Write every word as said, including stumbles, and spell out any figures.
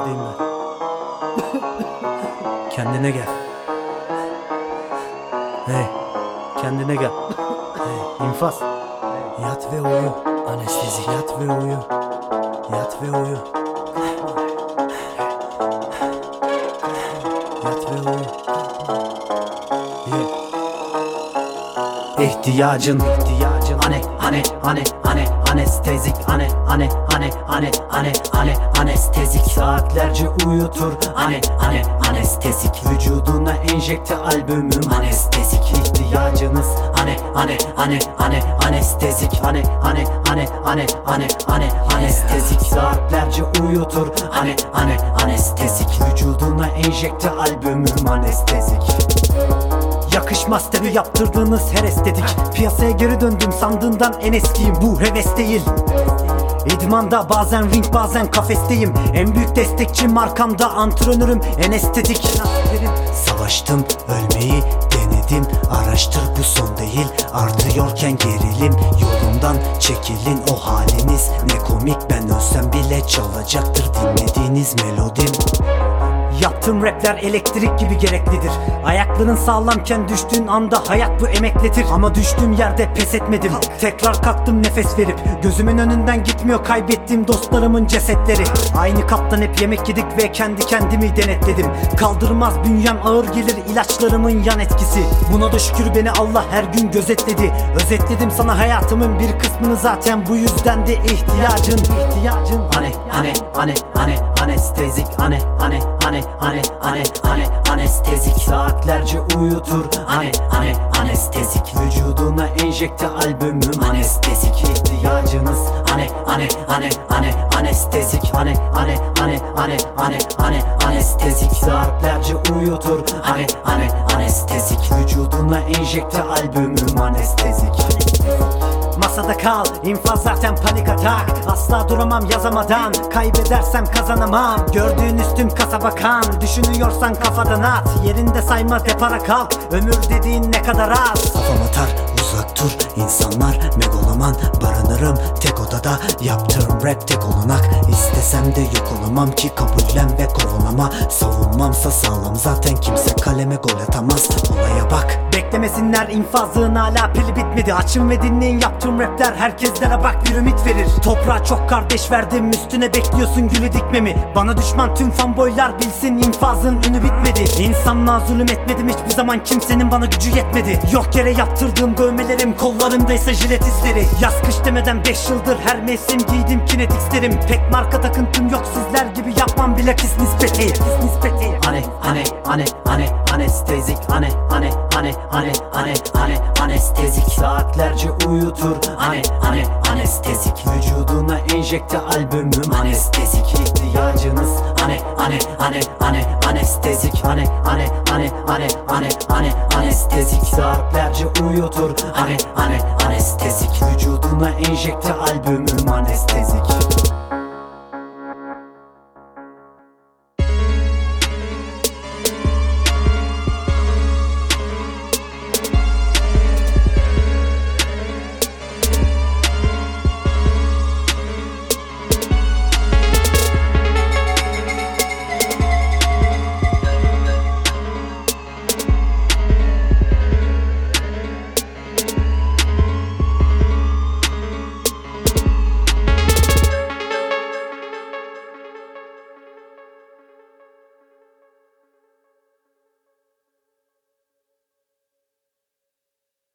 hastayım ben. Kendine gel. Hey, kendine gel. Hey, infaz. Yat ve uyu. Anestezi. Yat ve uyu. Yat ve uyu. Yat ve uyu. Yeah. İhtiyacın, ihtiyacın ane, ane, ane, ane, anestezik, ane, ane, ane, ane, ane, ane, anestezik. Saatlerce uyutur, ane, ane, anestezik. Vücuduna enjekte albümüm, anestezik. İhtiyacınız, ane, ane, ane, ane, anestezik, ane, ane, ane, ane, ane, ane, anestezik. Saatlerce uyutur, ane, ane, anestezik. Vücuduna enjekte albümüm, anestezik. Yakışmaz tabi yaptırdığınız her estetik. Piyasaya geri döndüm, sandığından en eskiyim. Bu heves değil. İdmanda bazen ring bazen kafesteyim. En büyük destekçi markamda, antrenörüm en estetik. Savaştım, ölmeyi denedim. Araştır, bu son değil. Artıyorken gerilim, yolumdan çekilin. O haliniz ne komik, ben ölsem bile çalacaktır dinlediğiniz melodim. Yaptığım rapler elektrik gibi gereklidir. Ayakların sağlamken düştüğün anda hayat bu emekletir. Ama düştüğüm yerde pes etmedim. Tekrar kalktım nefes verip. Gözümün önünden gitmiyor kaybettiğim dostlarımın cesetleri. Aynı kaptan hep yemek yedik ve kendi kendimi denetledim. Kaldırmaz bünyem, ağır gelir ilaçlarımın yan etkisi. Buna da şükür beni Allah her gün gözetledi. Özetledim sana hayatımın bir kısmını, zaten bu yüzden de ihtiyacın. İhtiyacın ane, ane, ane, ane, anestezik, ane, ane, ane, ane, ane, ane, anestezik. Saatlerce uyutur, ane, ane, anestezik. Vücuduna enjekte albümüm, anestezik. İhtiyacınız, ane, ane, ane, ane, anestezik, ane, ane, ane, ane, ane, ane, anestezik. Saatlerce uyutur, ane, ane, anestezik. Vücuduna enjekte albümüm, anestezik. Masada kal, infaz zaten panik atak. Asla duramam yazamadan, kaybedersem kazanamam. Gördüğün üstüm kasaba kan, düşünüyorsan kafadan at. Yerinde sayma depara kalk, ömür dediğin ne kadar az. Kafam atar, uzak dur, insanlar megaloman. Barınırım tek odada, yaptığım rap tek olunak. İstesem de yok olamam ki, kabullen ve kovulama. Savunmamsa sağlam, zaten kimse kaleme gol atamaz. Olaya bak, beklemesinler, infazın hala pili bitmedi. Açın ve dinleyin yaptığım rapler, herkeslere bak bir ümit verir. Toprağa çok kardeş verdim, üstüne bekliyorsun gülü dikmemi. Bana düşman tüm fanboylar bilsin, infazın ünü bitmedi. İnsanlığa zulüm etmedim hiçbir zaman, kimsenin bana gücü yetmedi. Yok yere yaptırdığım dövmelerim, kollarımdaysa jilet izleri. Yaz kış demeden beş yıldır her mevsim giydim kinetikslerim. Pek marka takıntım yok sizler gibi, yapmam bilakis nispeti. Nispeti. Ane, ane, ane, ane, anestezik, ane, ane, ane, ane, ane, ane, anestezik. Saatlerce uyutur, ane, ane, anestezik. Vücuduna enjekte albümüm, anestezik. İhtiyacınız, ane, ane, ane, ane, anestezik, ane, ane, ane, ane, ane, ane, anestezik. Saatlerce uyutur, ane, ane, anestezik. Vücuduna enjekte albümüm, anestezik.